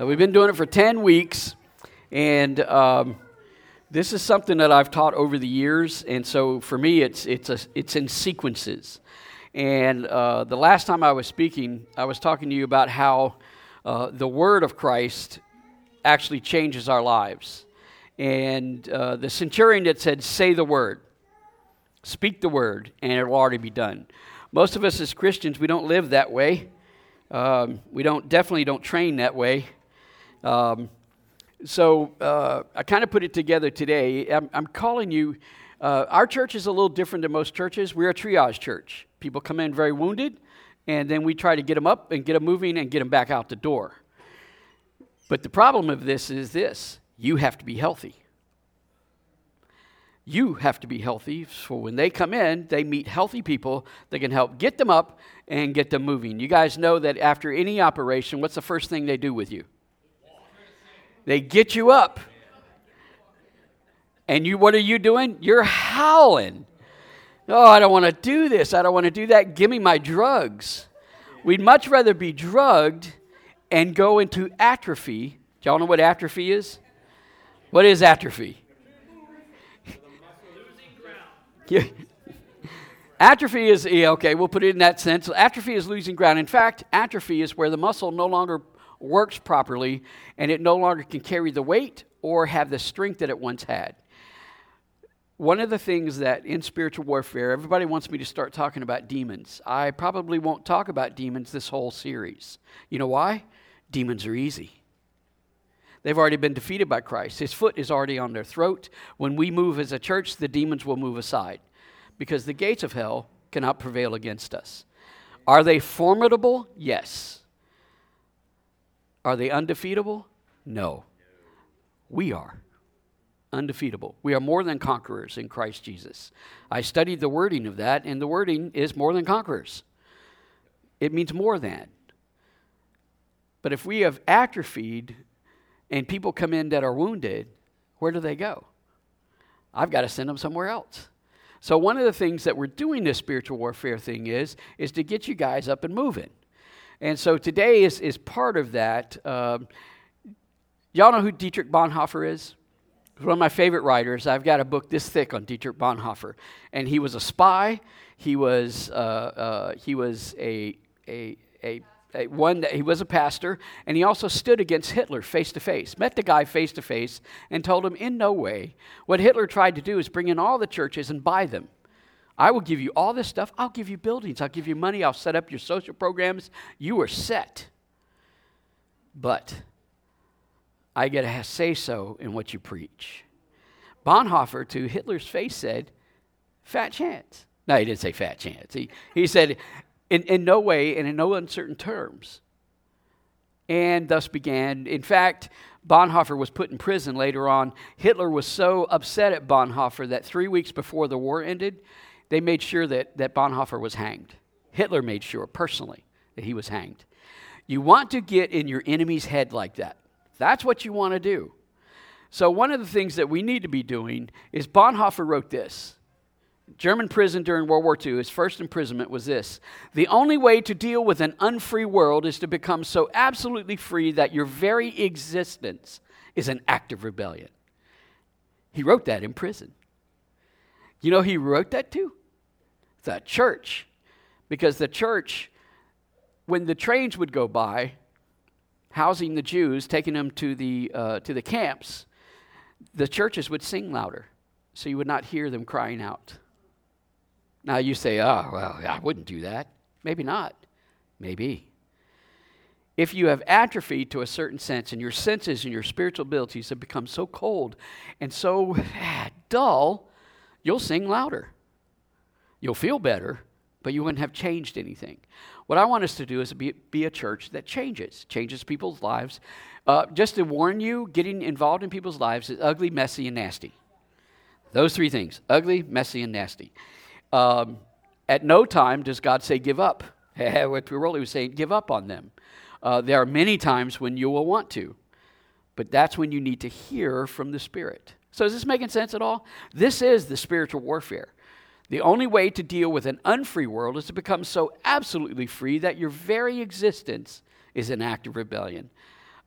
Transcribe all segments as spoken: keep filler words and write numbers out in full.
Uh, we've been doing it for ten weeks, and um, this is something that I've taught over the years, and so for me, it's it's a, it's in sequences. And uh, the last time I was speaking, I was talking to you about how uh, the Word of Christ actually changes our lives. And uh, the centurion that said, say the word, speak the word, and it will already be done. Most of us as Christians, we don't live that way. Um, we don't definitely don't train that way. Um, so uh, I kind of put it together today. I'm, I'm calling you, uh, our church is a little different than most churches. We're a triage church. People come in very wounded, and then we try to get them up and get them moving and get them back out the door. But the problem of this is this. You have to be healthy. You have to be healthy, so when they come in, they meet healthy people that can help get them up and get them moving. You guys know that after any operation, what's the first thing they do with you? They get you up. And you, what are you doing? You're howling. Oh, I don't want to do this. I don't want to do that. Give me my drugs. We'd much rather be drugged and go into atrophy. Do y'all know what atrophy is? What is atrophy? Yeah. Atrophy is, yeah, okay, we'll put it in that sense. Atrophy is losing ground. In fact, atrophy is where the muscle no longer works properly and it no longer can carry the weight or have the strength that it once had. One of the things that in spiritual warfare, everybody wants me to start talking about demons. I probably won't talk about demons this whole series. You know why? Demons are easy. They've already been defeated by Christ. His foot is already on their throat. When we move as a church, the demons will move aside because the gates of hell cannot prevail against us. Are they formidable? Yes. Are they undefeatable? No. We are undefeatable. We are more than conquerors in Christ Jesus. I studied the wording of that, and the wording is more than conquerors. It means more than. But if we have atrophied and people come in that are wounded, where do they go? I've got to send them somewhere else. So one of the things that we're doing this spiritual warfare thing is, is to get you guys up and moving. And so today is, is part of that. Um, y'all know who Dietrich Bonhoeffer is? He's one of my favorite writers. I've got a book this thick on Dietrich Bonhoeffer. And he was a spy. He was uh, uh, he was a a a One that he was a pastor, and he also stood against Hitler face to face, met the guy face to face, and told him in no way. What Hitler tried to do is bring in all the churches and buy them. I will give you all this stuff. I'll give you buildings. I'll give you money. I'll set up your social programs. You are set. But I get to say so in what you preach. Bonhoeffer, to Hitler's face, said, fat chance. No, he didn't say fat chance. He, he said, In, in no way and in no uncertain terms. And thus began, in fact, Bonhoeffer was put in prison later on. Hitler was so upset at Bonhoeffer that three weeks before the war ended, they made sure that, that Bonhoeffer was hanged. Hitler made sure personally that he was hanged. You want to get in your enemy's head like that. That's what you want to do. So one of the things that we need to be doing is Bonhoeffer wrote this. German prison during World War Two, his first imprisonment was this: the only way to deal with an unfree world is to become so absolutely free that your very existence is an act of rebellion. He wrote that in prison. You know who he wrote that to? The church. Because the church, when the trains would go by, housing the Jews, taking them to the uh, to the camps, the churches would sing louder, so you would not hear them crying out. Now you say, oh, well, I wouldn't do that. Maybe not. Maybe. If you have atrophied to a certain sense and your senses and your spiritual abilities have become so cold and so ah, dull, you'll sing louder. You'll feel better, but you wouldn't have changed anything. What I want us to do is be, be a church that changes, changes people's lives. Uh, just to warn you, getting involved in people's lives is ugly, messy, and nasty. Those three things, ugly, messy, and nasty. Um, at no time does God say give up. What Piroli was saying, give up on them. Uh, there are many times when you will want to, but that's when you need to hear from the Spirit. So is this making sense at all? This is the spiritual warfare. The only way to deal with an unfree world is to become so absolutely free that your very existence is an act of rebellion.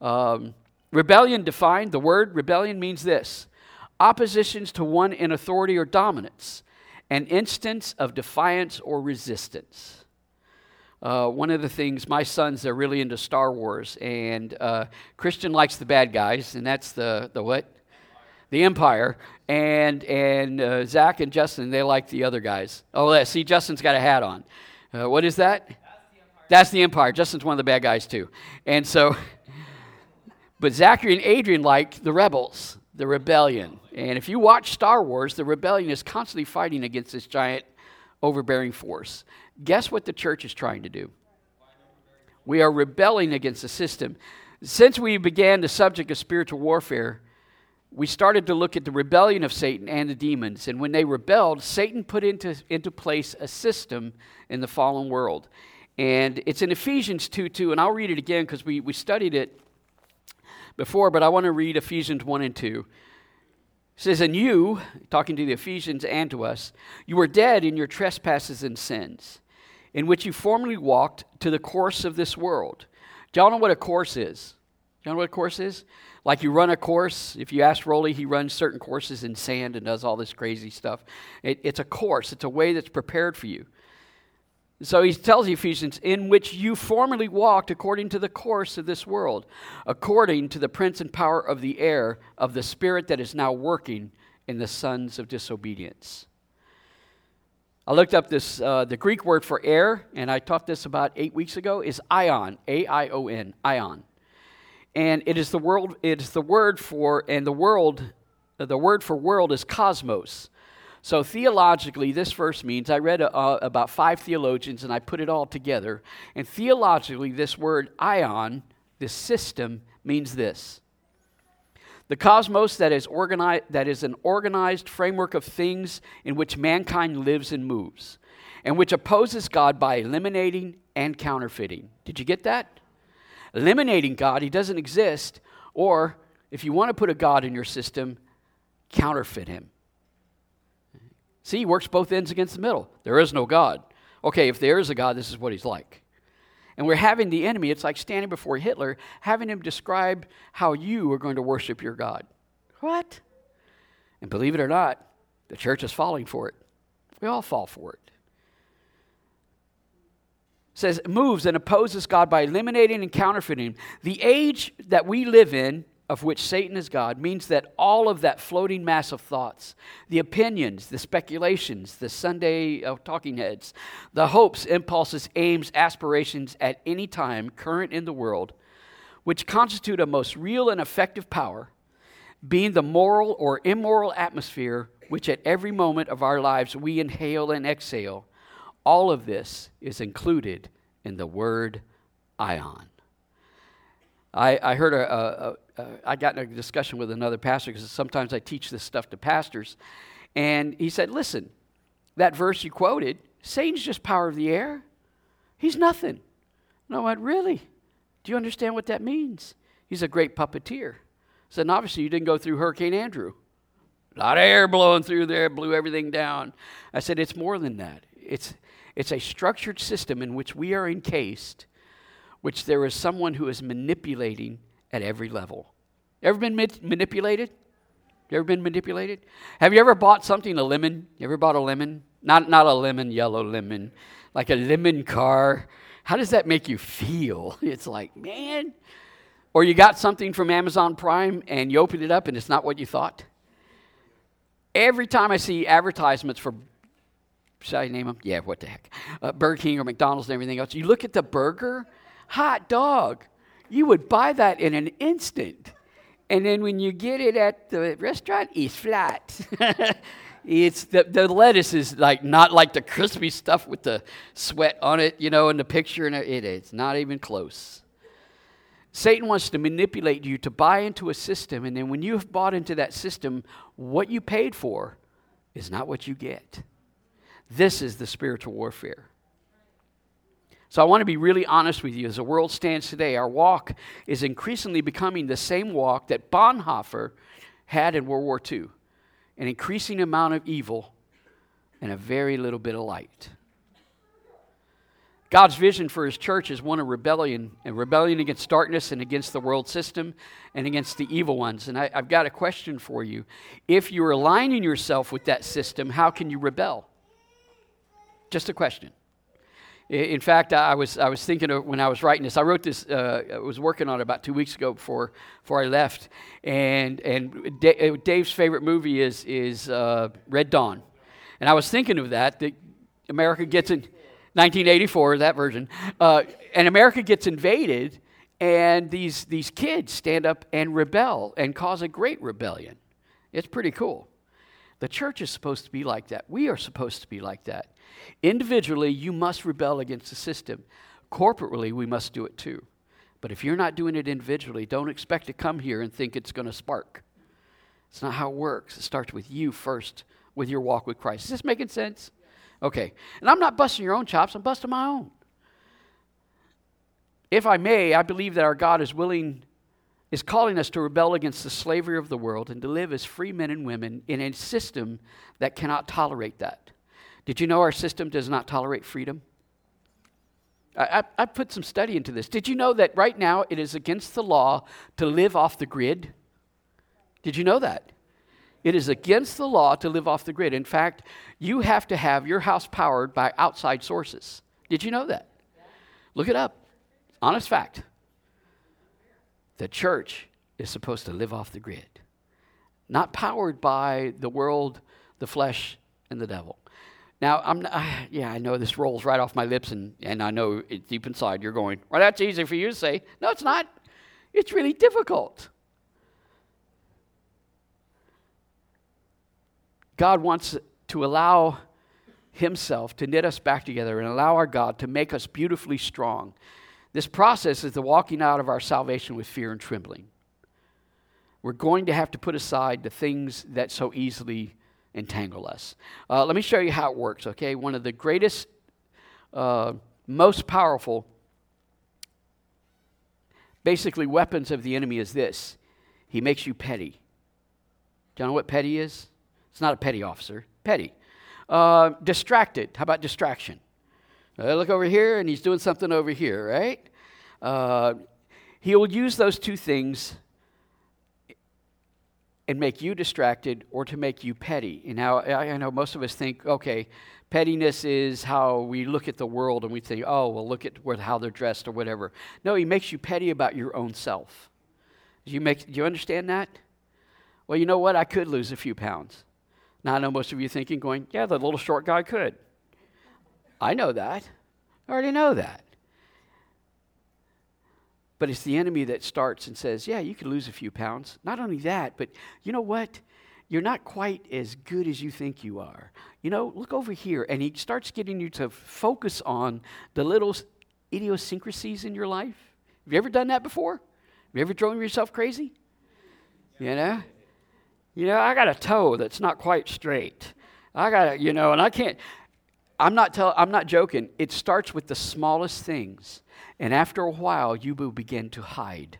Um, rebellion defined, the word rebellion means this: oppositions to one in authority or dominance, an instance of defiance or resistance. Uh, one of the things, my sons, they're really into Star Wars, and uh, Christian likes the bad guys, and that's the, the what? The Empire. And and uh, Zach and Justin, they like the other guys. Oh, yeah, see, Justin's got a hat on. Uh, what is that? That's the Empire. That's the Empire. Justin's one of the bad guys, too. And so, but Zachary and Adrian like the rebels, the rebellion. And if you watch Star Wars, the rebellion is constantly fighting against this giant, overbearing force. Guess what the church is trying to do? We are rebelling against the system. Since we began the subject of spiritual warfare, we started to look at the rebellion of Satan and the demons. And when they rebelled, Satan put into, into place a system in the fallen world. And it's in Ephesians two two, and I'll read it again because we, we studied it before, but I want to read Ephesians one and two. It says, and you, talking to the Ephesians and to us, you were dead in your trespasses and sins, in which you formerly walked to the course of this world. Do y'all know what a course is? Do y'all know what a course is? Like you run a course. If you ask Rolly, he runs certain courses in sand and does all this crazy stuff. It, it's a course. It's a way that's prepared for you. So he tells the Ephesians, in which you formerly walked according to the course of this world, according to the prince and power of the air, of the spirit that is now working in the sons of disobedience. I looked up this, uh, the Greek word for air, and I taught this about eight weeks ago, is ion, A I O N, ion. And it is the world, it is the word for, and the world, the word for world is cosmos. So theologically, this verse means, I read uh, about five theologians and I put it all together. And theologically, this word ion, this system, means this: the cosmos that is organized, that is an organized framework of things in which mankind lives and moves, and which opposes God by eliminating and counterfeiting. Did you get that? Eliminating God, he doesn't exist, or if you want to put a God in your system, counterfeit him. See, he works both ends against the middle. There is no God. Okay, if there is a God, this is what he's like. And we're having the enemy, it's like standing before Hitler, having him describe how you are going to worship your God. What? And believe it or not, the church is falling for it. We all fall for it. It says, it moves and opposes God by eliminating and counterfeiting. The age that we live in, of which Satan is God, means that all of that floating mass of thoughts, the opinions, the speculations, the Sunday uh, talking heads, the hopes, impulses, aims, aspirations at any time current in the world, which constitute a most real and effective power, being the moral or immoral atmosphere which at every moment of our lives we inhale and exhale, all of this is included in the word ion. I, I heard a, a, a Uh, I got in a discussion with another pastor because sometimes I teach this stuff to pastors. And he said, listen, that verse you quoted, Satan's just power of the air. He's nothing. And I went, really? Do you understand what that means? He's a great puppeteer. I said, and obviously you didn't go through Hurricane Andrew. A lot of air blowing through there, blew everything down. I said, it's more than that. It's, it's a structured system in which we are encased, which there is someone who is manipulating at every level. Ever been ma- manipulated? You ever been manipulated? Have you ever bought something, a lemon? You ever bought a lemon? Not not a lemon, yellow lemon, like a lemon car. How does that make you feel? It's like, man. Or you got something from Amazon Prime and you open it up and it's not what you thought. Every time I see advertisements for, should I name them? Yeah, what the heck? Uh, Burger King or McDonald's and everything else. You look at the burger, hot dog. You would buy that in an instant. And then when you get it at the restaurant, it's flat. it's the, the lettuce is like not like the crispy stuff with the sweat on it, you know, in the picture. And it, it's not even close. Satan wants to manipulate you to buy into a system. And then when you have bought into that system, what you paid for is not what you get. This is the spiritual warfare. So I want to be really honest with you. As the world stands today, our walk is increasingly becoming the same walk that Bonhoeffer had in World War Two. An increasing amount of evil and a very little bit of light. God's vision for his church is one of rebellion, and rebellion against darkness and against the world system and against the evil ones. And I, I've got a question for you. If you're aligning yourself with that system, how can you rebel? Just a question. In fact, I was I was thinking of when I was writing this. I wrote this. Uh, I was working on it about two weeks ago before before I left. And and D- Dave's favorite movie is is uh, Red Dawn. And I was thinking of that. That America gets in nineteen eighty-four, that version, uh, and America gets invaded, and these these kids stand up and rebel and cause a great rebellion. It's pretty cool. The church is supposed to be like that. We are supposed to be like that. Individually, you must rebel against the system. Corporately, we must do it too. But if you're not doing it individually, don't expect to come here and think it's going to spark. It's not how it works. It starts with you first, with your walk with Christ. Is this making sense? Okay. And I'm not busting your own chops. I'm busting my own. If I may, I believe that our God is willing, is calling us to rebel against the slavery of the world and to live as free men and women in a system that cannot tolerate that. Did you know our system does not tolerate freedom? I, I, I put some study into this. Did you know that right now it is against the law to live off the grid? Did you know that? It is against the law to live off the grid. In fact, you have to have your house powered by outside sources. Did you know that? Look it up. Honest fact. The church is supposed to live off the grid. Not powered by the world, the flesh, and the devil. Now, I'm not, yeah, I know this rolls right off my lips, and, and I know it deep inside you're going, well, that's easy for you to say. No, it's not. It's really difficult. God wants to allow himself to knit us back together and allow our God to make us beautifully strong. This process is the walking out of our salvation with fear and trembling. We're going to have to put aside the things that so easily entangle us. Uh, let me show you how it works, okay? One of the greatest, uh, most powerful, basically weapons of the enemy is this. He makes you petty. Do you know what petty is? It's not a petty officer. Petty. Uh, distracted. How about distraction? Uh, look over here, and he's doing something over here, right? Uh, he'll use those two things and make you distracted or to make you petty. And now, I, I know most of us think, okay, pettiness is how we look at the world and we think, oh, well, look at where, how they're dressed or whatever. No, he makes you petty about your own self. Do you, make, do you understand that? Well, you know what? I could lose a few pounds. Now, I know most of you thinking, going, yeah, the little short guy could. I know that. I already know that. But it's the enemy that starts and says, yeah, you can lose a few pounds. Not only that, but you know what? You're not quite as good as you think you are. You know, look over here. And he starts getting you to focus on the little idiosyncrasies in your life. Have you ever done that before? Have you ever driven yourself crazy? You know? You know, I got a toe that's not quite straight. I got to, you know, and I can't. I'm not tell, I'm not joking. It starts with the smallest things. And after a while, you will begin to hide.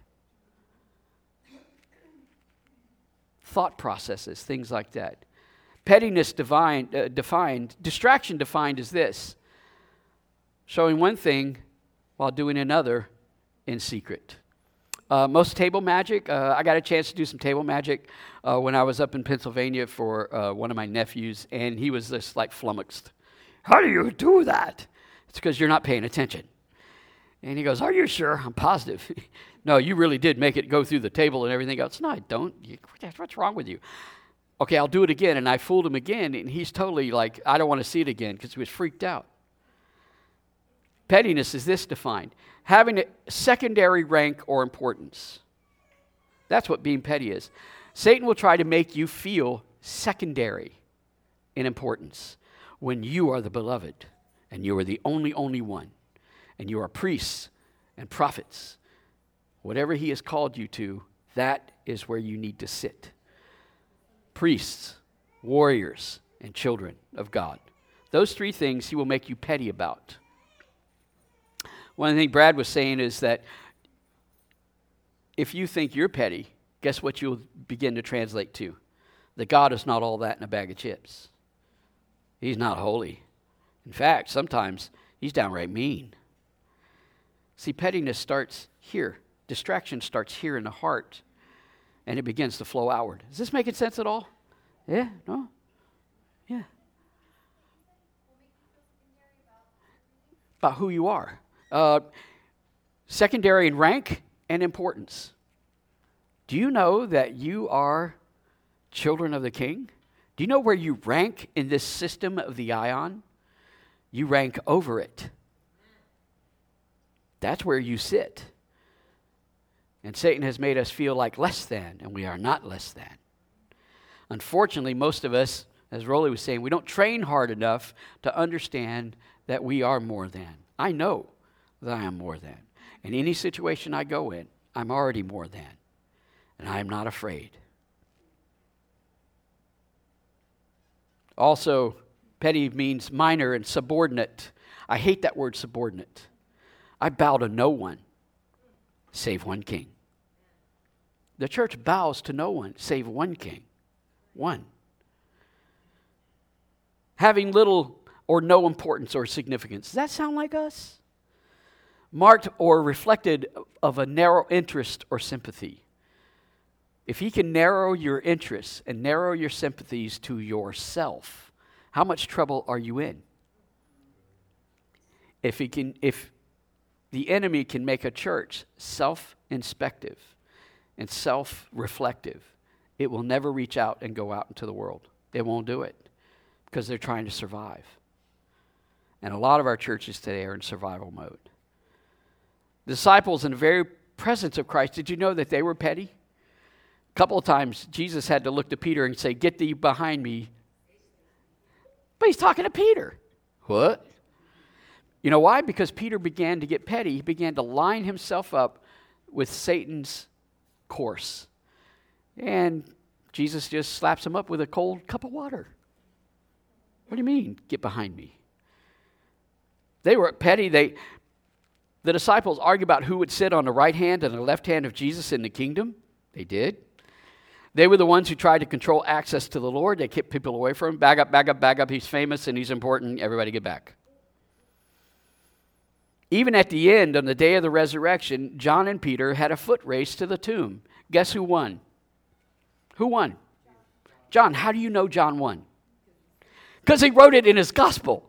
Thought processes, things like that. Pettiness divine, uh, defined, distraction defined as this. Showing one thing while doing another in secret. Uh, most table magic, uh, I got a chance to do some table magic uh, when I was up in Pennsylvania for uh, one of my nephews, and he was just like flummoxed. How do you do that? It's because you're not paying attention. And he goes, are you sure? I'm positive. No, you really did make it go through the table and everything else. No, I don't. You, what's wrong with you? Okay, I'll do it again. And I fooled him again, and he's totally like, I don't want to see it again because he was freaked out. Pettiness is this defined. Having a secondary rank or importance. That's what being petty is. Satan will try to make you feel secondary in importance when you are the beloved and you are the only, only one. And you are priests and prophets. Whatever he has called you to, that is where you need to sit. Priests, warriors, and children of God. Those three things he will make you petty about. One thing Brad was saying is that if you think you're petty, guess what you'll begin to translate to? That God is not all that in a bag of chips. He's not holy. In fact, sometimes he's downright mean. See, pettiness starts here. Distraction starts here in the heart, and it begins to flow outward. Is this making sense at all? Yeah? No? Yeah. About who you are. Uh, secondary in rank and importance. Do you know that you are children of the King? Do you know where you rank in this system of the ion? You rank over it. That's where you sit. And Satan has made us feel like less than, and we are not less than. Unfortunately, most of us, as Rolly was saying, we don't train hard enough to understand that we are more than. I know that I am more than. In any situation I go in, I'm already more than. And I am not afraid. Also, petty means minor and subordinate. I hate that word subordinate. I bow to no one save one king. The church bows to no one save one king. One. Having little or no importance or significance. Does that sound like us? Marked or reflected of a narrow interest or sympathy. If he can narrow your interests and narrow your sympathies to yourself, how much trouble are you in? If he can, if the enemy can make a church self-inspective and self-reflective, it will never reach out and go out into the world. It won't do it because they're trying to survive. And a lot of our churches today are in survival mode. The disciples in the very presence of Christ, did you know that they were petty? A couple of times Jesus had to look to Peter and say, "Get thee behind me." But he's talking to Peter. What? You know why? Because Peter began to get petty. He began to line himself up with Satan's course. And Jesus just slaps him up with a cold cup of water. What do you mean, get behind me? They were petty. They, the disciples argued about who would sit on the right hand and the left hand of Jesus in the kingdom. They did. They were the ones who tried to control access to the Lord. They kept people away from him. Back up, back up, back up. He's famous and he's important. Everybody get back. Even at the end, on the day of the resurrection, John and Peter had a foot race to the tomb. Guess who won? Who won? John. How do you know John won? Because he wrote it in his gospel.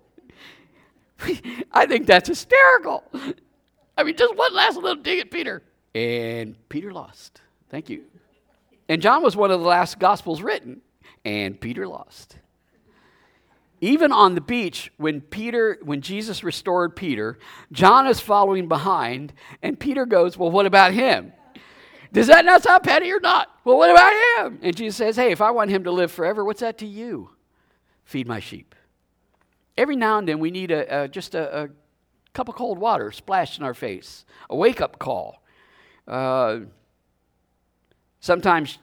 I think that's hysterical. I mean, just one last little dig at Peter. And Peter lost. Thank you. And John was one of the last gospels written. And Peter lost. Even on the beach, when Peter, when Jesus restored Peter, John is following behind, and Peter goes, "Well, what about him? Does that not sound petty or not? Well, what about him?" And Jesus says, "Hey, if I want him to live forever, what's that to you? Feed my sheep." Every now and then we need a, a just a, a cup of cold water splashed in our face, a wake-up call. Uh, sometimes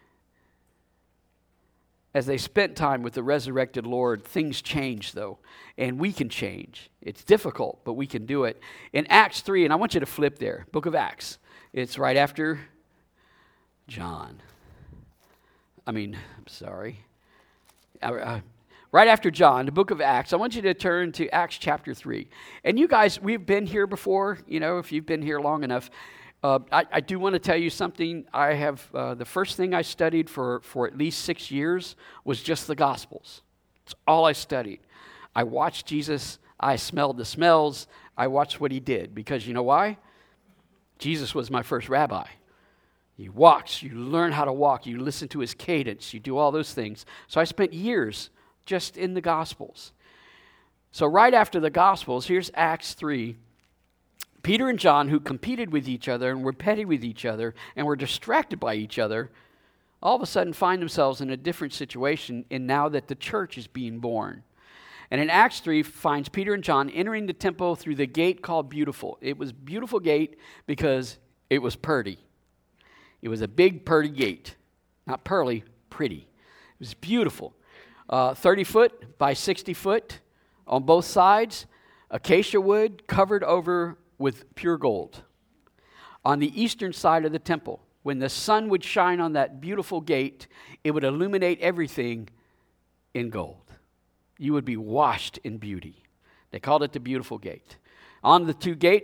as they spent time with the resurrected Lord, things change, though, and we can change. It's difficult, but we can do it. In Acts three, and I want you to flip there, Book of Acts. It's right after John. I mean, I'm sorry. Uh, uh, right after John, the Book of Acts. I want you to turn to Acts chapter three. And you guys, we've been here before, you know, if you've been here long enough. Uh, I, I do want to tell you something. I have, uh, the first thing I studied for, for at least six years was just the Gospels. It's all I studied. I watched Jesus. I smelled the smells. I watched what he did. Because you know why? Jesus was my first rabbi. He walks. You learn how to walk. You listen to his cadence. You do all those things. So I spent years just in the Gospels. So right after the Gospels, here's Acts three. Peter and John, who competed with each other and were petty with each other and were distracted by each other, all of a sudden find themselves in a different situation in now that the church is being born. And in Acts three, finds Peter and John entering the temple through the gate called Beautiful. It was Beautiful Gate because it was purty. It was a big purty gate. Not pearly, pretty. It was beautiful. Uh, thirty foot by sixty foot on both sides. Acacia wood covered over with pure gold. On the eastern side of the temple, when the sun would shine on that beautiful gate, it would illuminate everything in gold. You would be washed in beauty. They called it the Beautiful Gate. On the two gates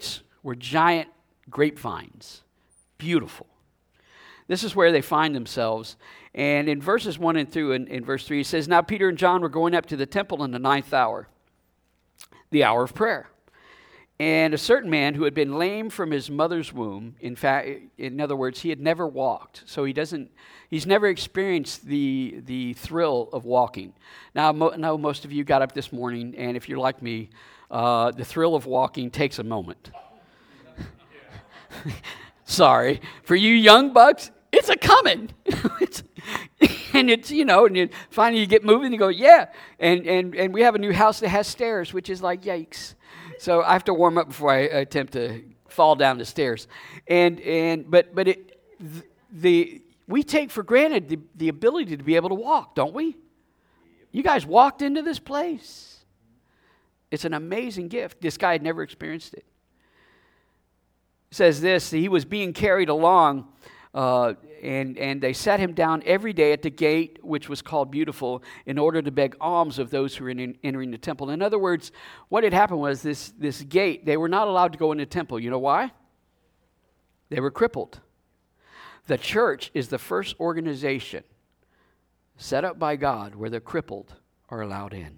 were giant grapevines. Beautiful. This is where they find themselves. And in verses one and two, in, in verse three, it says, Now Peter and John were going up to the temple in the ninth hour, the hour of prayer. And a certain man who had been lame from his mother's womb, in fact, in other words, he had never walked. So he doesn't, he's never experienced the the thrill of walking. Now, I mo- know most of you got up this morning, and if you're like me, uh, the thrill of walking takes a moment. Sorry. For you young bucks, it's a coming. it's, and it's, you know, and you, finally you get moving and you go, yeah. And, and, and we have a new house that has stairs, which is like, yikes. So I have to warm up before I attempt to fall down the stairs. And, and but but it, the we take for granted the, the ability to be able to walk, don't we? You guys walked into this place. It's an amazing gift. This guy had never experienced it. It says this, he was being carried along, uh, and, and they sat him down every day at the gate, which was called Beautiful, in order to beg alms of those who were in, entering the temple. In other words, what had happened was this, this gate, they were not allowed to go in the temple. You know why? They were crippled. The church is the first organization set up by God where the crippled are allowed in.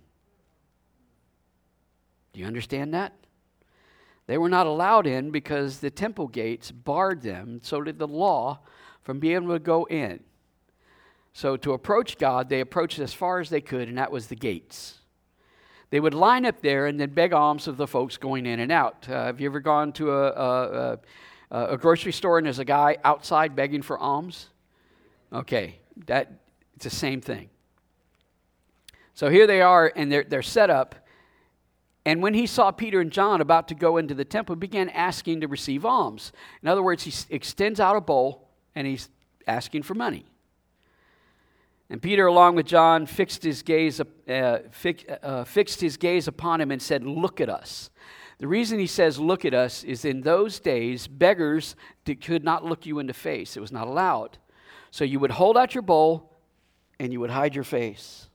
Do you understand that? They were not allowed in because the temple gates barred them, so did the law, from being able to go in. So to approach God, they approached as far as they could, and that was the gates. They would line up there and then beg alms of the folks going in and out. Uh, have you ever gone to a, a, a, a grocery store and there's a guy outside begging for alms? Okay, that it's the same thing. So here they are, and they're, they're set up. And when he saw Peter and John about to go into the temple, he began asking to receive alms. In other words, he extends out a bowl, and he's asking for money. And Peter, along with John, fixed his gaze, uh, fix, uh, fixed his gaze upon him and said, "Look at us." The reason he says, "Look at us," is in those days, beggars did, could not look you in the face. It was not allowed. So you would hold out your bowl, and you would hide your face.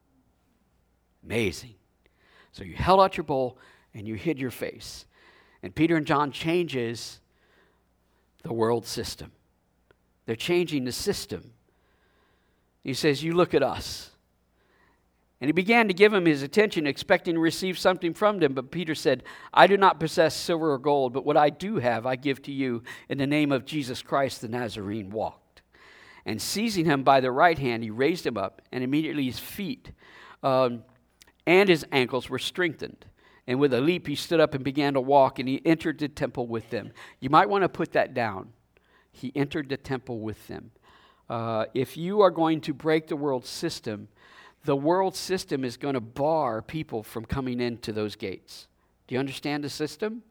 Amazing. So you held out your bowl and you hid your face. And Peter and John changes the world system. They're changing the system. He says, "You look at us." And he began to give him his attention, expecting to receive something from them. But Peter said, "I do not possess silver or gold, but what I do have I give to you. In the name of Jesus Christ the Nazarene walked." And seizing him by the right hand, he raised him up, and immediately his feet um, and his ankles were strengthened. And with a leap, he stood up and began to walk, and he entered the temple with them. You might want to put that down. He entered the temple with them. Uh, if you are going to break the world system, the world system is going to bar people from coming into those gates. Do you understand the system?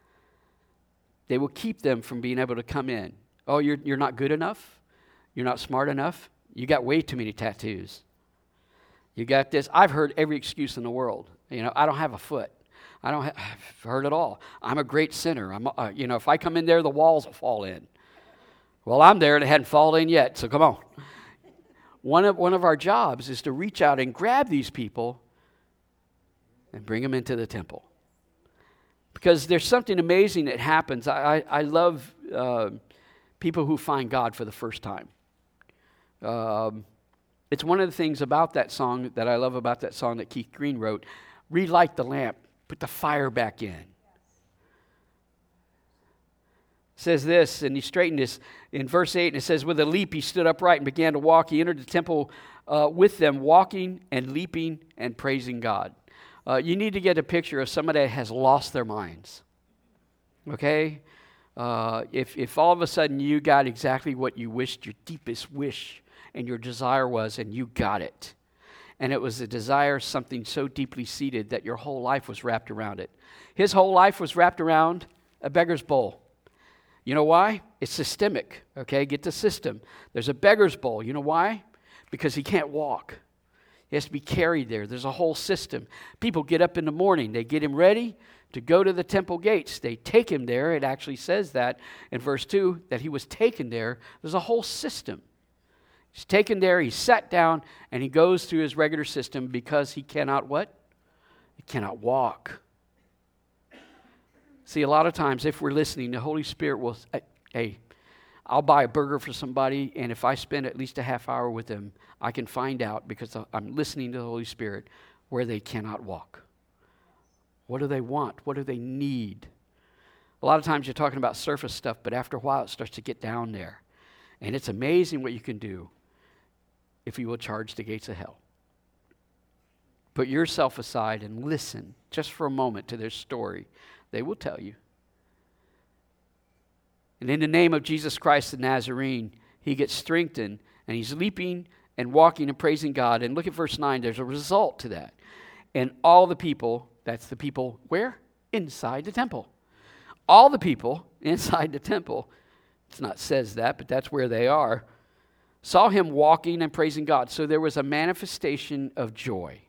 They will keep them from being able to come in. Oh, you're you're not good enough? You're not smart enough? You got way too many tattoos. You got this. I've heard every excuse in the world. You know, I don't have a foot. I don't have, I've heard it all. I'm a great sinner. I'm, uh, you know, if I come in there, the walls will fall in. Well, I'm there and it hadn't fallen in yet, so come on. One of, one of our jobs is to reach out and grab these people and bring them into the temple. Because there's something amazing that happens. I, I, I love uh, people who find God for the first time. Um, it's one of the things about that song that I love about that song that Keith Green wrote. Relight the lamp, put the fire back in. It says this, and he straightened this in verse eight, and it says, with a leap he stood upright and began to walk. He entered the temple uh, with them, walking and leaping and praising God. Uh, you need to get a picture of somebody that has lost their minds. Okay? Uh, if, if all of a sudden you got exactly what you wished, your deepest wish and your desire was, and you got it. And it was a desire, something so deeply seated that your whole life was wrapped around it. His whole life was wrapped around a beggar's bowl. You know why? It's systemic, okay? Get the system. There's a beggar's bowl. You know why? Because he can't walk. He has to be carried there. There's a whole system. People get up in the morning. They get him ready to go to the temple gates. They take him there. It actually says that in verse two, that he was taken there. There's a whole system. He's taken there, he's sat down, and he goes through his regular system because he cannot what? He cannot walk. See, a lot of times if we're listening, the Holy Spirit will, hey, I'll buy a burger for somebody, and if I spend at least a half hour with them, I can find out, because I'm listening to the Holy Spirit, where they cannot walk. What do they want? What do they need? A lot of times you're talking about surface stuff, but after a while it starts to get down there. And it's amazing what you can do if you will charge the gates of hell. Put yourself aside and listen just for a moment to their story. They will tell you. And in the name of Jesus Christ the Nazarene, he gets strengthened, and he's leaping and walking and praising God. And look at verse nine. There's a result to that. And all the people, that's the people where? Inside the temple. All the people inside the temple, it's not says that, but that's where they are, saw him walking and praising God. So there was a manifestation of joy.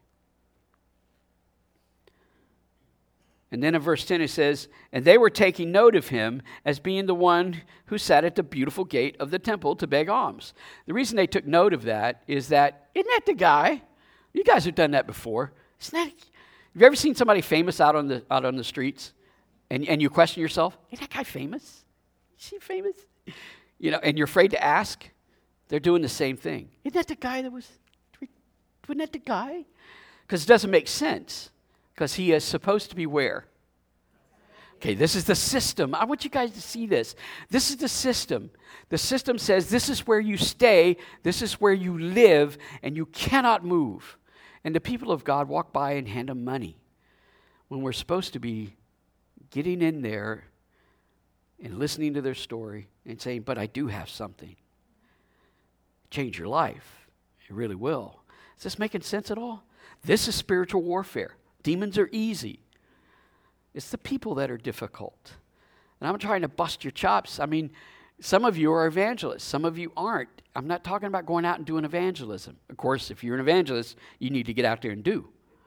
And then in verse ten it says, and they were taking note of him as being the one who sat at the beautiful gate of the temple to beg alms. The reason they took note of that is that, isn't that the guy? You guys have done that before. Isn't that, have you ever seen somebody famous out on the out on the streets? And, and you question yourself, is that guy famous? Is he famous? You know, and you're afraid to ask. They're doing the same thing. Isn't that the guy that was, wasn't that the guy? Because it doesn't make sense. Because he is supposed to be where? Okay, this is the system. I want you guys to see this. This is the system. The system says this is where you stay, this is where you live, and you cannot move. And the people of God walk by and hand them money when we're supposed to be getting in there and listening to their story and saying, but I do have something. Change your life. It really will. Is this making sense at all? This is spiritual warfare. Demons are easy. It's the people that are difficult. And I'm trying to bust your chops. I mean, some of you are evangelists. Some of you aren't. I'm not talking about going out and doing evangelism. Of course, if you're an evangelist, you need to get out there and do.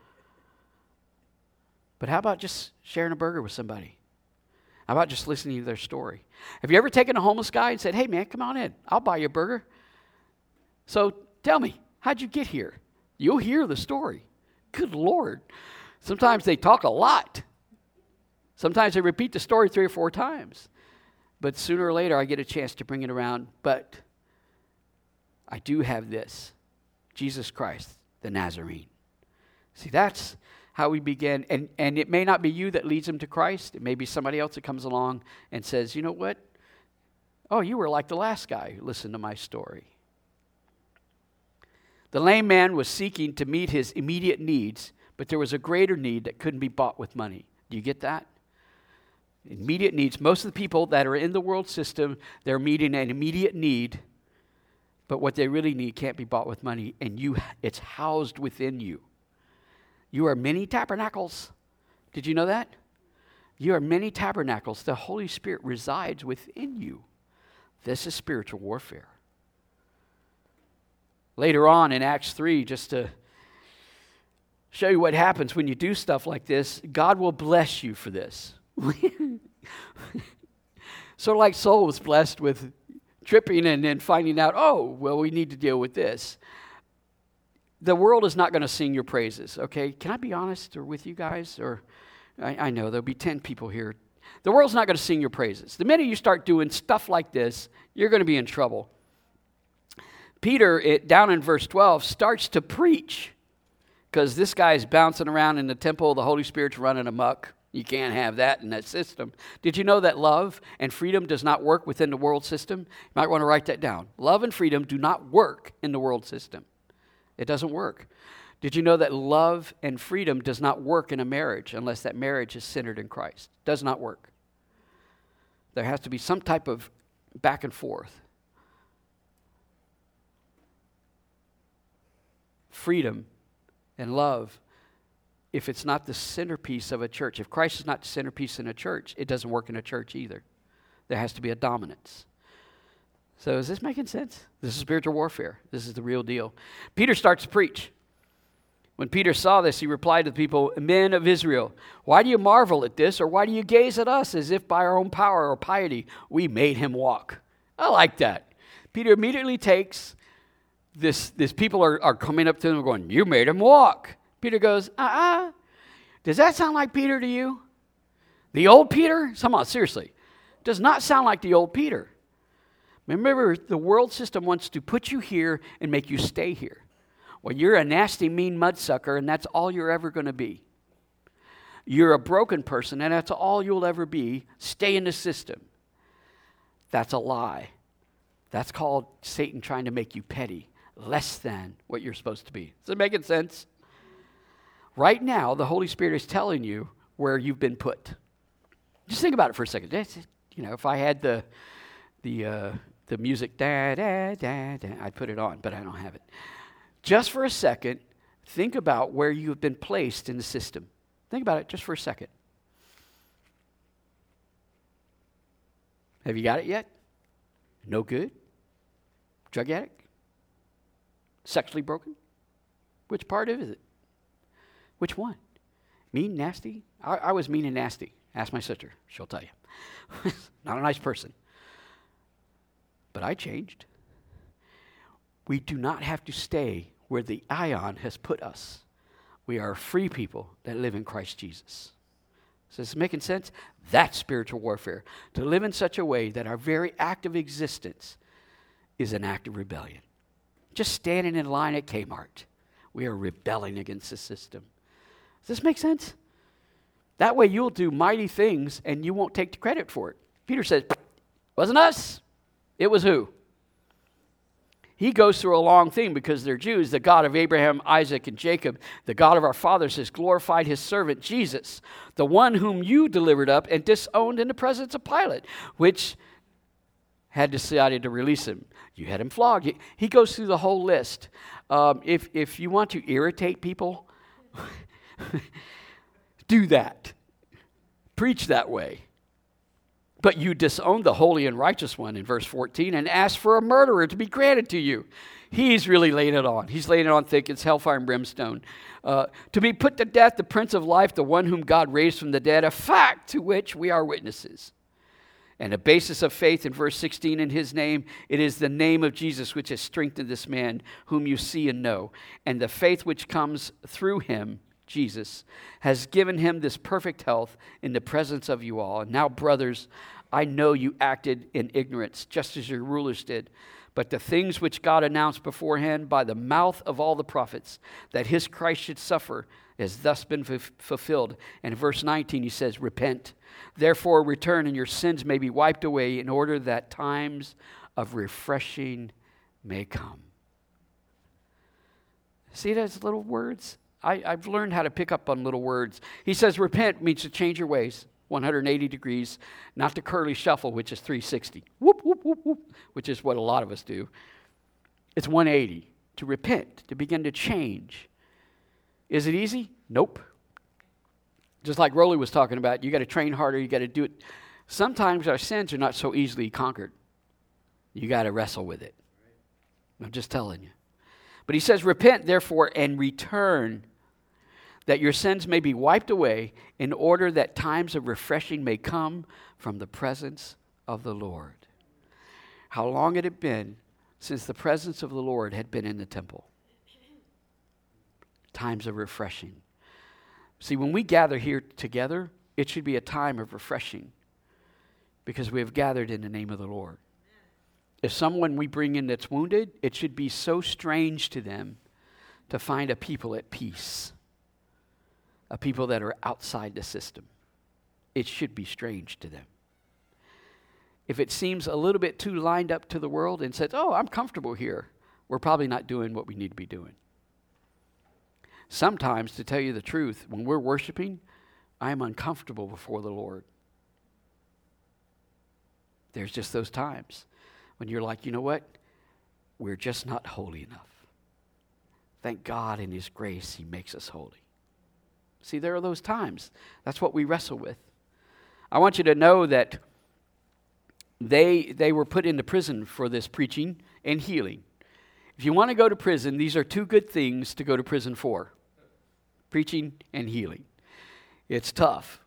But how about just sharing a burger with somebody? How about just listening to their story? Have you ever taken a homeless guy and said, hey, man, come on in. I'll buy you a burger. So tell me, how'd you get here? You'll hear the story. Good Lord. Sometimes they talk a lot. Sometimes they repeat the story three or four times. But sooner or later, I get a chance to bring it around. But I do have this. Jesus Christ, the Nazarene. See, that's how we begin. And, and it may not be you that leads them to Christ. It may be somebody else that comes along and says, you know what? Oh, you were like the last guy who listened to my story. The lame man was seeking to meet his immediate needs, but there was a greater need that couldn't be bought with money. Do you get that? Immediate needs. Most of the people that are in the world system, they're meeting an immediate need, but what they really need can't be bought with money, and you, it's housed within you. You are many tabernacles. Did you know that? You are many tabernacles. The Holy Spirit resides within you. This is spiritual warfare. Later on in Acts three, just to show you what happens when you do stuff like this, God will bless you for this. Sort of like Saul was blessed with tripping and then finding out, oh, well, we need to deal with this. The world is not going to sing your praises, okay? Can I be honest or with you guys? Or I, I know there'll be ten people here. The world's not going to sing your praises. The minute you start doing stuff like this, you're going to be in trouble. Peter, it, down in verse twelve, starts to preach because this guy's bouncing around in the temple. The Holy Spirit's running amok. You can't have that in that system. Did you know that love and freedom does not work within the world system? You might want to write that down. Love and freedom do not work in the world system. It doesn't work. Did you know that love and freedom does not work in a marriage unless that marriage is centered in Christ? It does not work. There has to be some type of back and forth. Freedom and love, if it's not the centerpiece of a church, if Christ is not the centerpiece in a church, it doesn't work in a church either. There has to be a dominance. So is this making sense? This is spiritual warfare. This is the real deal. Peter starts to preach. When Peter saw this, he replied to the people, men of Israel, why do you marvel at this, or why do you gaze at us as if by our own power or piety we made him walk? I like that. Peter immediately takes this, this people are, are coming up to him and going, you made him walk. Peter goes, uh-uh. Does that sound like Peter to you? The old Peter? Come on, seriously. Does not sound like the old Peter. Remember, the world system wants to put you here and make you stay here. Well, you're a nasty, mean mudsucker, and that's all you're ever going to be. You're a broken person, and that's all you'll ever be. Stay in the system. That's a lie. That's called Satan trying to make you petty, less than what you're supposed to be. Is it making sense? Right now, the Holy Spirit is telling you where you've been put. Just think about it for a second. You know, if I had the the uh, the music, da da da da, I'd put it on, but I don't have it. Just for a second, think about where you have been placed in the system. Think about it just for a second. Have you got it yet? No good? Drug addict? Sexually broken? Which part of it? Which one? Mean, nasty? I, I was mean and nasty. Ask my sister. She'll tell you. Not a nice person. But I changed. We do not have to stay where the ion has put us. We are free people that live in Christ Jesus. Is this making sense? That's spiritual warfare. To live in such a way that our very act of existence is an act of rebellion. Just standing in line at Kmart, we are rebelling against the system. Does this make sense? That way you'll do mighty things and you won't take the credit for it. Peter says, wasn't us. It was who? He goes through a long thing because they're Jews. The God of Abraham, Isaac, and Jacob, the God of our fathers, has glorified his servant Jesus, the one whom you delivered up and disowned in the presence of Pilate, which had decided to release him. You had him flogged. He goes through the whole list. Um, if, if you want to irritate people, do that. Preach that way. But you disowned the holy and righteous one in verse fourteen and asked for a murderer to be granted to you. He's really laying it on. He's laying it on thick. It's hellfire and brimstone. Uh, to be put to death, the Prince of Life, the one whom God raised from the dead, a fact to which we are witnesses. And a basis of faith in verse sixteen, in his name, it is the name of Jesus which has strengthened this man whom you see and know. And the faith which comes through him, Jesus, has given him this perfect health in the presence of you all. And now, brothers, I know you acted in ignorance, just as your rulers did. But the things which God announced beforehand by the mouth of all the prophets, that his Christ should suffer, has thus been f- fulfilled. And in verse nineteen, he says, repent. Therefore return, and your sins may be wiped away, in order that times of refreshing may come. See those little words? I, I've learned how to pick up on little words. He says repent means to change your ways. one hundred eighty degrees, not the curly shuffle, which is three sixty, whoop, whoop, whoop, whoop, which is what a lot of us do. It's one eighty, to repent, to begin to change. Is it easy? Nope. Just like Rolly was talking about, you got to train harder, you got to do it. Sometimes our sins are not so easily conquered. You got to wrestle with it. I'm just telling you. But he says, repent, therefore, and return, that your sins may be wiped away, in order that times of refreshing may come from the presence of the Lord. How long had it been since the presence of the Lord had been in the temple? Times of refreshing. See, when we gather here together, it should be a time of refreshing, because we have gathered in the name of the Lord. If someone we bring in that's wounded, it should be so strange to them to find a people at peace. A people that are outside the system. It should be strange to them. If it seems a little bit too lined up to the world and says, oh, I'm comfortable here, we're probably not doing what we need to be doing. Sometimes, to tell you the truth, when we're worshiping, I am uncomfortable before the Lord. There's just those times when you're like, you know what? We're just not holy enough. Thank God in his grace he makes us holy. See, there are those times. That's what we wrestle with. I want you to know that they they were put into prison for this preaching and healing. If you want to go to prison, these are two good things to go to prison for. Preaching and healing. It's tough.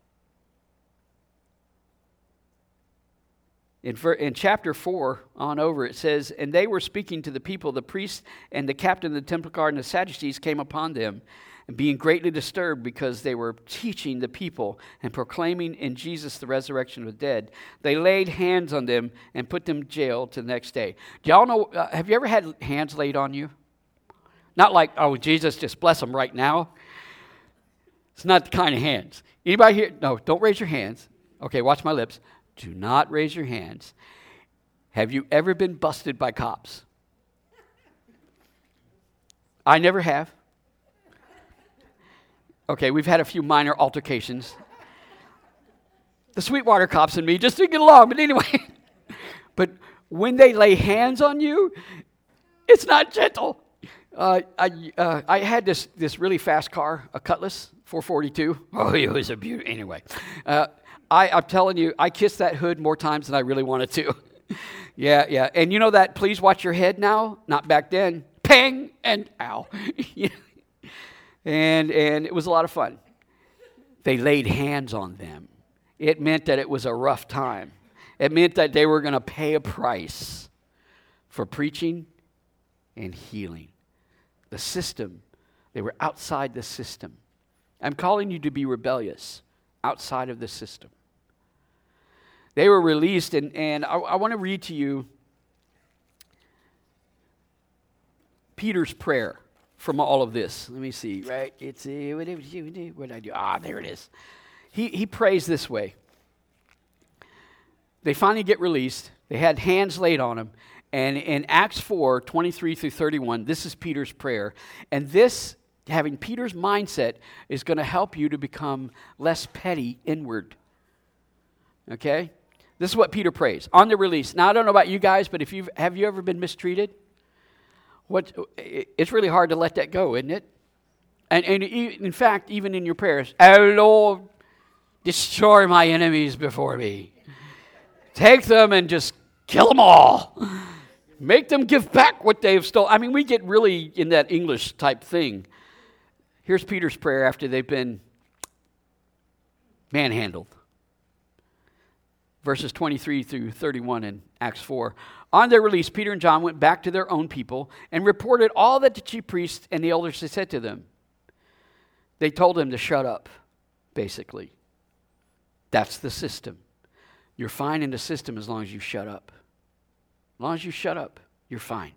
In, in chapter four on over, it says, and they were speaking to the people, the priests and the captain of the temple guard and the Sadducees came upon them. and being greatly disturbed because they were teaching the people and proclaiming in Jesus the resurrection of the dead, they laid hands on them and put them in jail till the next day. Do y'all know, uh, have you ever had hands laid on you? Not like, oh, Jesus, just bless them right now. It's not the kind of hands. Anybody here? No, don't raise your hands. Okay, watch my lips. Do not raise your hands. Have you ever been busted by cops? I never have. Okay, we've had a few minor altercations. The Sweetwater cops and me just didn't get along, but anyway. But when they lay hands on you, it's not gentle. Uh, I uh, I had this this really fast car, a Cutlass four forty-two. Oh, it was a beauty. Anyway, uh, I, I'm telling you, I kissed that hood more times than I really wanted to. yeah, yeah. And you know that, please watch your head now? Not back then. Pang and ow. And and it was a lot of fun. They laid hands on them. It meant that it was a rough time. It meant that they were going to pay a price for preaching and healing. The system, they were outside the system. I'm calling you to be rebellious outside of the system. They were released, and, and I, I want to read to you Peter's prayer from all of this. Let me see, right? It's uh, what did I do? Ah, there it is. He he prays this way. They finally get released. They had hands laid on them. And in Acts four, twenty-three through thirty-one, this is Peter's prayer. And this, having Peter's mindset, is going to help you to become less petty inward. Okay? This is what Peter prays on the release. Now, I don't know about you guys, but if you've have you ever been mistreated? What, it's really hard to let that go, isn't it? And, and in fact, even in your prayers, oh Lord, destroy my enemies before me. Take them and just kill them all. Make them give back what they've stolen. I mean, we get really in that English type thing. Here's Peter's prayer after they've been manhandled. Verses twenty-three through thirty-one in Acts four. On their release, Peter and John went back to their own people and reported all that the chief priests and the elders had said to them. They told them to shut up, basically. That's the system. You're fine in the system as long as you shut up. As long as you shut up, you're fine.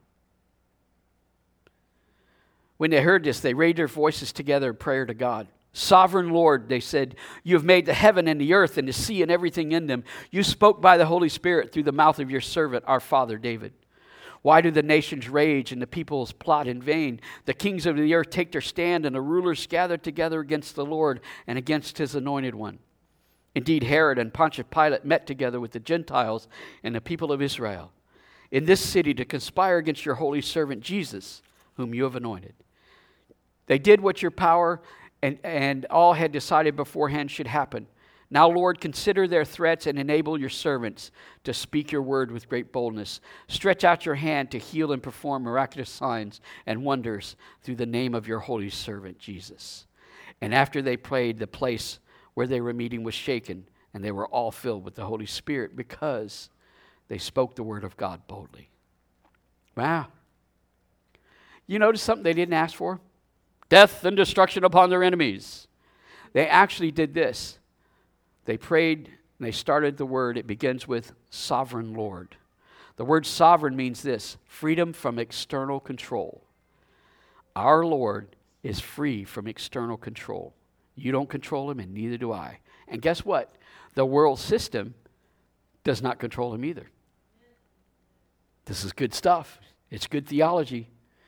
When they heard this, they raised their voices together in prayer to God. Sovereign Lord, they said, you have made the heaven and the earth and the sea and everything in them. You spoke by the Holy Spirit through the mouth of your servant, our father David. Why do the nations rage and the peoples plot in vain? The kings of the earth take their stand and the rulers gather together against the Lord and against his anointed one. Indeed, Herod and Pontius Pilate met together with the Gentiles and the people of Israel in this city to conspire against your holy servant Jesus, whom you have anointed. They did what your power and, and all had decided beforehand should happen. Now, Lord, consider their threats and enable your servants to speak your word with great boldness. Stretch out your hand to heal and perform miraculous signs and wonders through the name of your holy servant, Jesus. And after they prayed, the place where they were meeting was shaken, and they were all filled with the Holy Spirit because they spoke the word of God boldly. Wow. You notice something they didn't ask for? Death and destruction upon their enemies. They actually did this. They prayed and they started the word. It begins with sovereign Lord. The word sovereign means this: freedom from external control. Our Lord is free from external control. You don't control him, and neither do I. And guess what? The world system does not control him either. This is good stuff. It's good theology.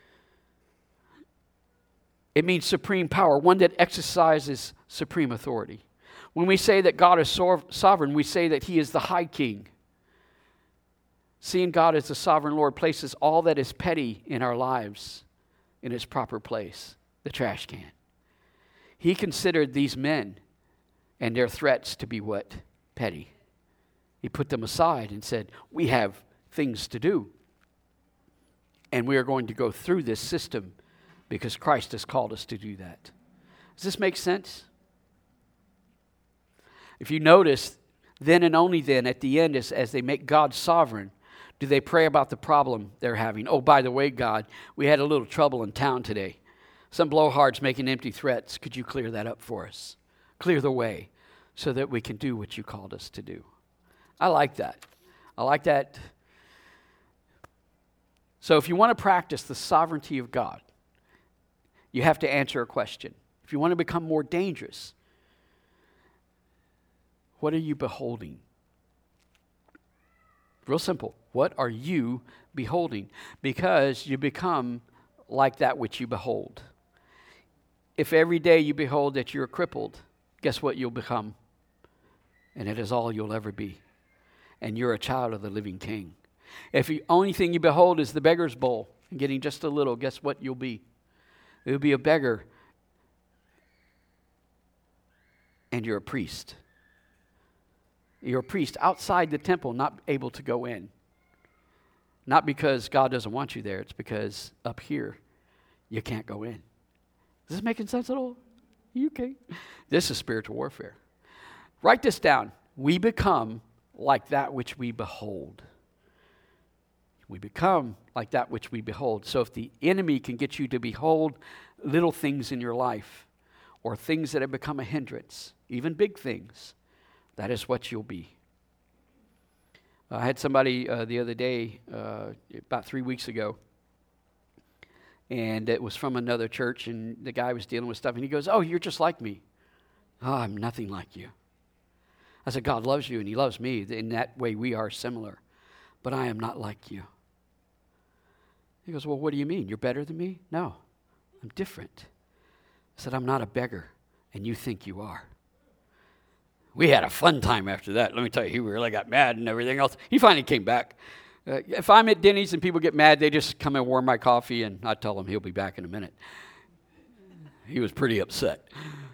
It means supreme power, one that exercises supreme authority. When we say that God is so- sovereign, we say that he is the high king. Seeing God as the sovereign Lord places all that is petty in our lives in its proper place, the trash can. He considered these men and their threats to be what? Petty. He put them aside and said, we have things to do. And we are going to go through this system because Christ has called us to do that. Does this make sense? If you notice, then and only then, at the end, as, as they make God sovereign, do they pray about the problem they're having. Oh, by the way, God, we had a little trouble in town today. Some blowhards making empty threats. Could you clear that up for us? Clear the way so that we can do what you called us to do. I like that. I like that. So if you want to practice the sovereignty of God, you have to answer a question. If you want to become more dangerous, what are you beholding? Real simple. What are you beholding? Because you become like that which you behold. If every day you behold that you're crippled, guess what you'll become? And it is all you'll ever be. And you're a child of the living King. If the only thing you behold is the beggar's bowl and getting just a little, guess what you'll be? You'll be a beggar. And you're a priest. You're a priest outside the temple, not able to go in. Not because God doesn't want you there. It's because up here, you can't go in. Is this making sense at all? You okay? This is spiritual warfare. Write this down. We become like that which we behold. We become like that which we behold. So if the enemy can get you to behold little things in your life, or things that have become a hindrance, even big things, that is what you'll be. Uh, I had somebody uh, the other day, uh, about three weeks ago, and it was from another church, and the guy was dealing with stuff, and he goes, "Oh, you're just like me." "Oh, I'm nothing like you." I said, "God loves you, and he loves me. In that way, we are similar. But I am not like you." He goes, "Well, what do you mean? You're better than me?" "No, I'm different." I said, "I'm not a beggar, and you think you are." We had a fun time after that. Let me tell you, he really got mad and everything else. He finally came back. Uh, if I'm at Denny's and people get mad, they just come and warm my coffee, and I tell them he'll be back in a minute. He was pretty upset.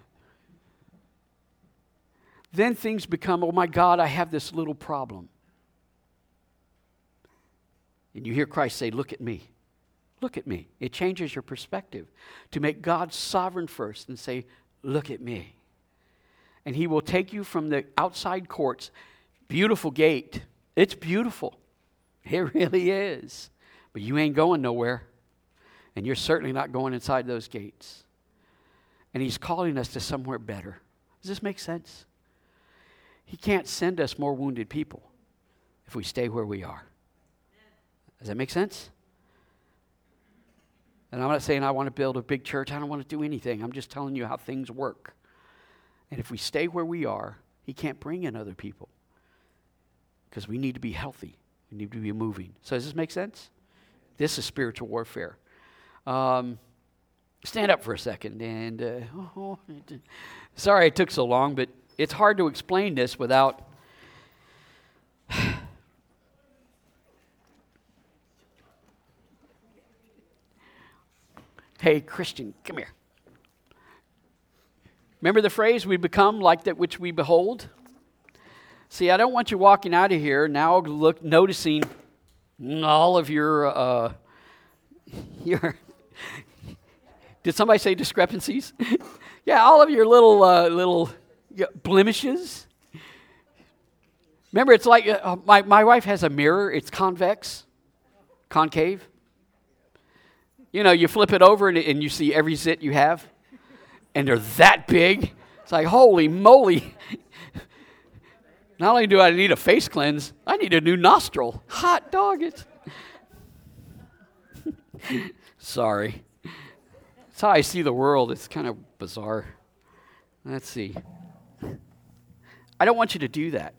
Then things become, "Oh my God, I have this little problem." And you hear Christ say, "Look at me. Look at me." It changes your perspective to make God sovereign first and say, "Look at me." And he will take you from the outside courts. Beautiful gate. It's beautiful. It really is. But you ain't going nowhere. And you're certainly not going inside those gates. And he's calling us to somewhere better. Does this make sense? He can't send us more wounded people if we stay where we are. Does that make sense? And I'm not saying I want to build a big church. I don't want to do anything. I'm just telling you how things work. And if we stay where we are, he can't bring in other people. Because we need to be healthy. We need to be moving. So does this make sense? This is spiritual warfare. Um, stand up for a second. And uh, oh, sorry it took so long, but it's hard to explain this without... Hey, Christian, come here. Remember the phrase, we become like that which we behold? See, I don't want you walking out of here now look, noticing all of your, uh, your did somebody say discrepancies? Yeah, all of your little, uh, little blemishes. Remember, it's like, uh, my, my wife has a mirror. It's convex, concave. You know, you flip it over and, and you see every zit you have. And they're that big. It's like, holy moly. Not only do I need a face cleanse, I need a new nostril. Hot dog it. Sorry. That's how I see the world. It's kind of bizarre. Let's see. I don't want you to do that.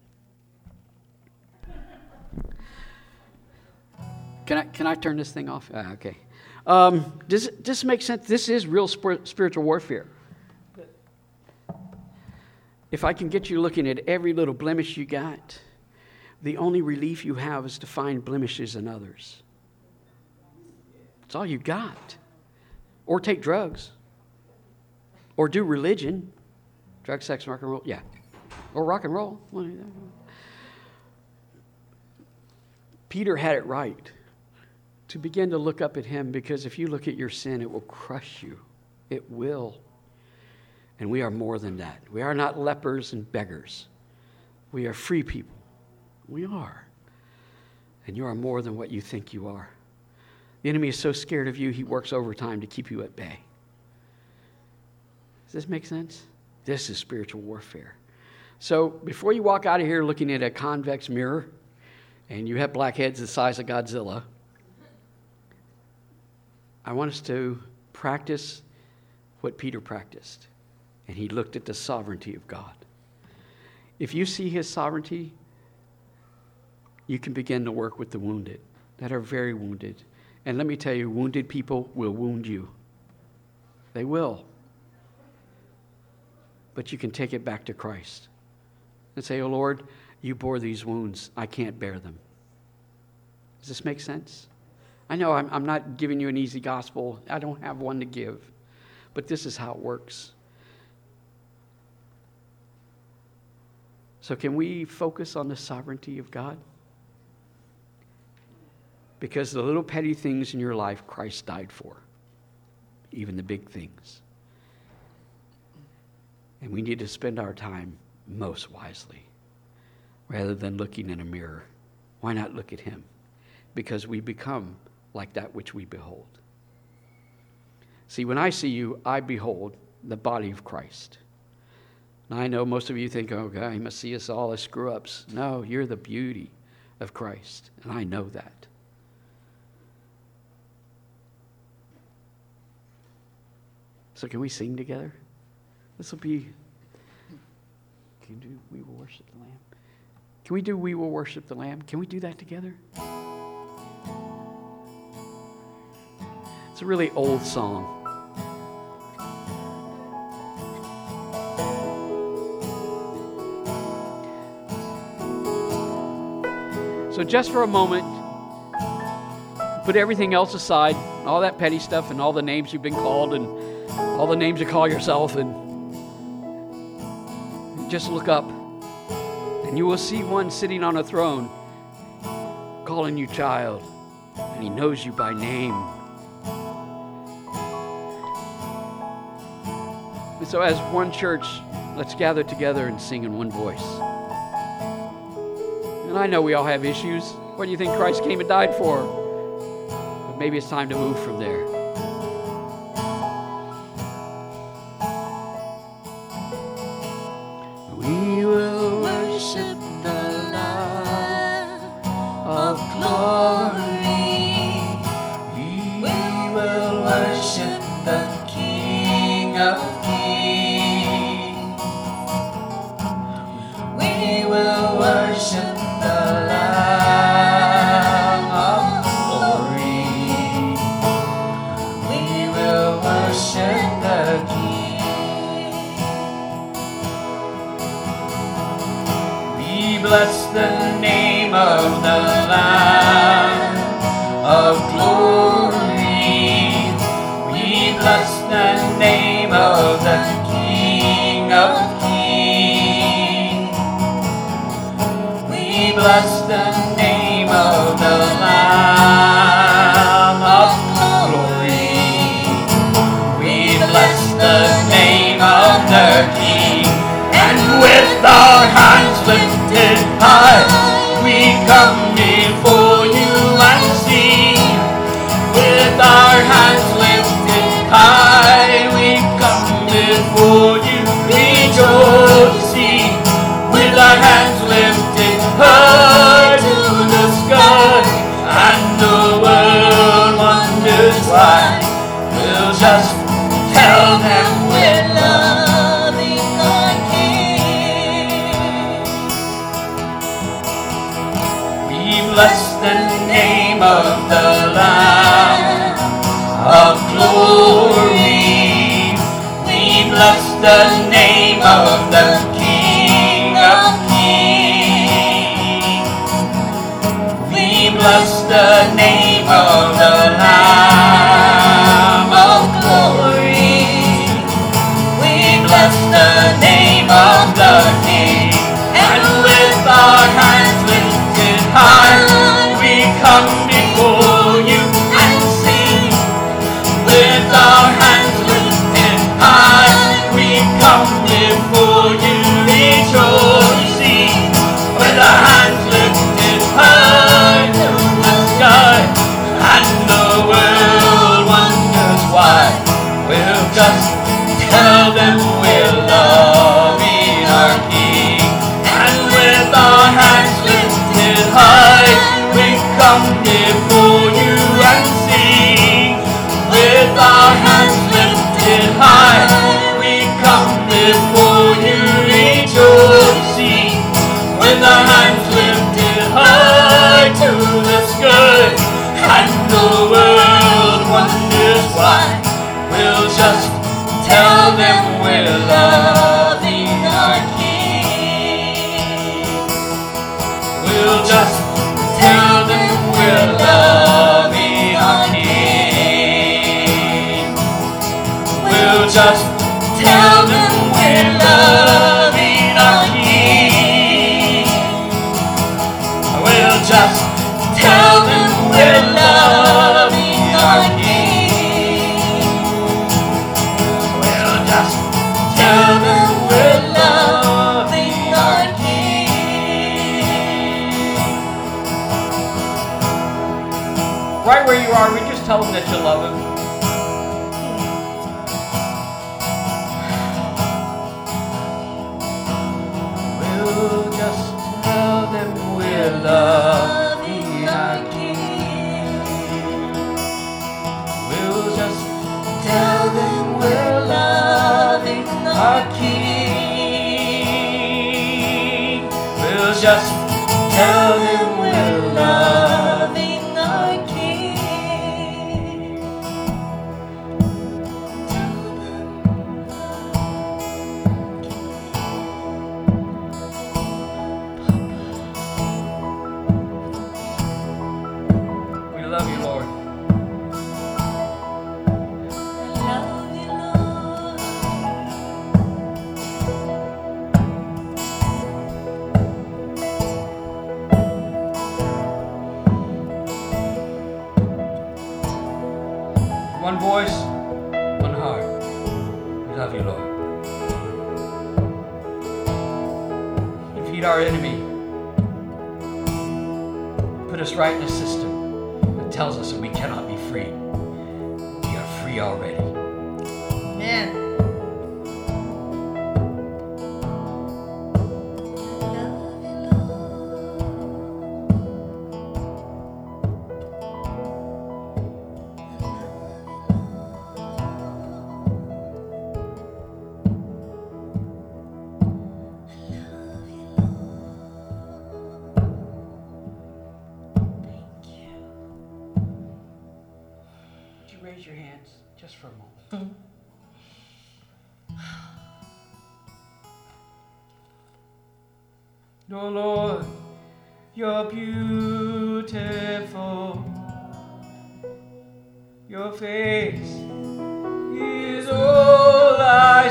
Can I can I turn this thing off? Ah, okay. Um, does this make sense? This is real spir- spiritual warfare. If I can get you looking at every little blemish you got, the only relief you have is to find blemishes in others. That's all you got. Or take drugs. Or do religion. Drug, sex, rock and roll. Yeah. Or rock and roll. Peter had it right to begin to look up at him, because if you look at your sin, it will crush you. It will. And we are more than that. We are not lepers and beggars. We are free people. We are. And you are more than what you think you are. The enemy is so scared of you, he works overtime to keep you at bay. Does this make sense? This is spiritual warfare. So before you walk out of here looking at a convex mirror and you have blackheads the size of Godzilla, I want us to practice what Peter practiced. And he looked at the sovereignty of God. If you see his sovereignty, you can begin to work with the wounded that are very wounded. And let me tell you, wounded people will wound you. They will. But you can take it back to Christ and say, oh Lord, you bore these wounds. I can't bear them. Does this make sense? I know I'm, I'm not giving you an easy gospel. I don't have one to give. But this is how it works. So can we focus on the sovereignty of God? Because the little petty things in your life, Christ died for. Even the big things. And we need to spend our time most wisely. Rather than looking in a mirror. Why not look at him? Because we become like that which we behold. See, when I see you, I behold the body of Christ. Now, I know most of you think, oh, God, he must see us all as screw-ups. No, you're the beauty of Christ, and I know that. So can we sing together? This will be, can you do We Will Worship the Lamb? Can we do We Will Worship the Lamb? Can we do that together? It's a really old song. So just for a moment, put everything else aside, all that petty stuff and all the names you've been called and all the names you call yourself, and just look up and you will see one sitting on a throne calling you child, and he knows you by name. And so as one church, let's gather together and sing in one voice. And I know we all have issues. What do you think Christ came and died for? But maybe it's time to move from there. We will worship the Lamb of glory. We will worship the King of kings. We will worship the Lamb of glory. We will worship the King. We bless the name of the Lamb of glory. We bless the name of the King of kings. We bless the name of the Lamb of glory. We bless the name of the King. And with our hands lifted high, we come before you and sing. With our hands lifted high, we come before you rejoicing. With our hands lifted high to the sky, and the world wonders why. We'll just tell them we're loving our King. We bless the name of the Lamb of glory. We bless the name of the King of kings. We bless the name of the Lamb of glory. We bless the name of the King. And with our hands lifted high, we come before you and sing. With our hands lifted high, we come before you rejoicing. With our hands lifted high to the sky, and we're loving our King. We'll just tell them we're loving our King. We'll just tell them we're loving our King. We'll just tell them we're loving our King. We'll just tell them we're loving our King. Right where you are, we just tell them that you love him. We'll just tell them we're loving our King. We'll just tell them we're loving our King. We'll just tell them we're loving our King. We love you, Lord. Love you, Lord. One voice, one heart. We love you, Lord. Defeat our enemy. Put us right in a system that tells us that we cannot be free. We are free already. Amen. Would you raise your hands just for a moment? Oh Lord, you're beautiful. Your face is all I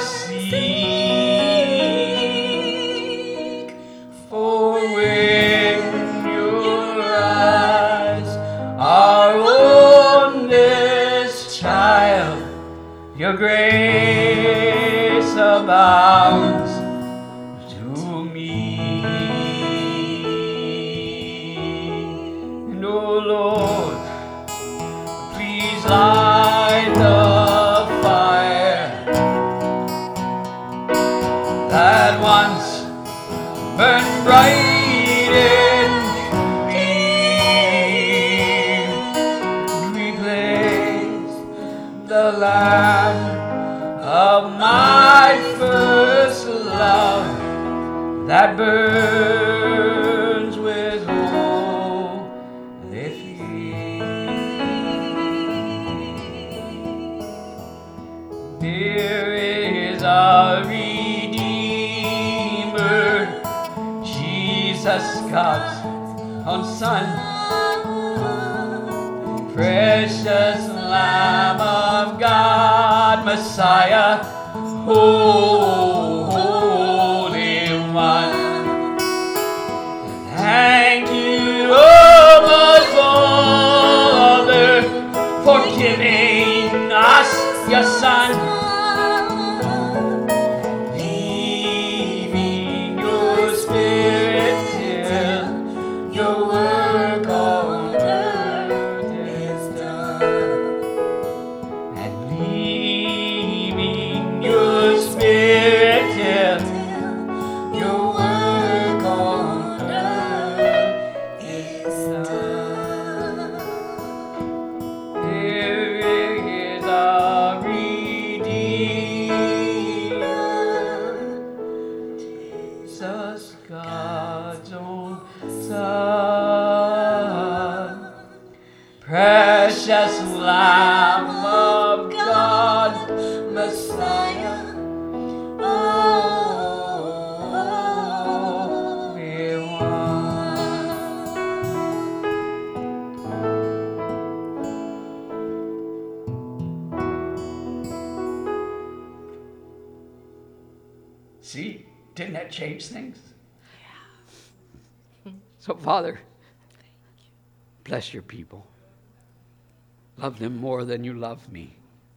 seek. For when your eyes are on this child, your grace abounds to me. And oh Lord, please light the fire that once burned bright in me. Replace the lamp of my first love that burns with holy fear. Here is our Redeemer, Jesus, God's own Son, precious Lamb of God, Messiah, Holy One. Thank you, oh my Father, for giving us your Son, leaving your Spirit till your work on earth is done, and leaving your Spirit till your work on earth is done. There is our Redeemer, Jesus, God's own Son, precious Lamb of God, Messiah, See, didn't that change things? Yeah. So, Father, bless your people. Love them more than you love me.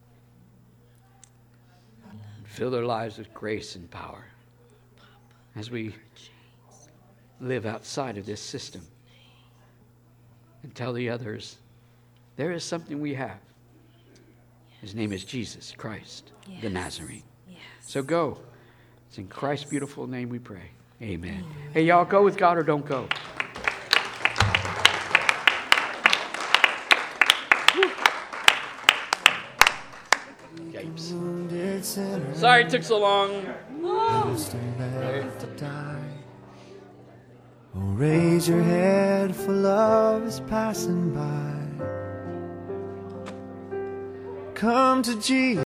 Fill their lives with grace and power as we live outside of this system. And tell the others, there is something we have. His name is Jesus Christ, yes. the Nazarene. Yes. So go. It's in Christ's beautiful name we pray. Amen. Amen. Hey, y'all, go with God or don't go. Yipes. Sorry it took so long. Oh, raise your head, for love is passing by. Come to Jesus.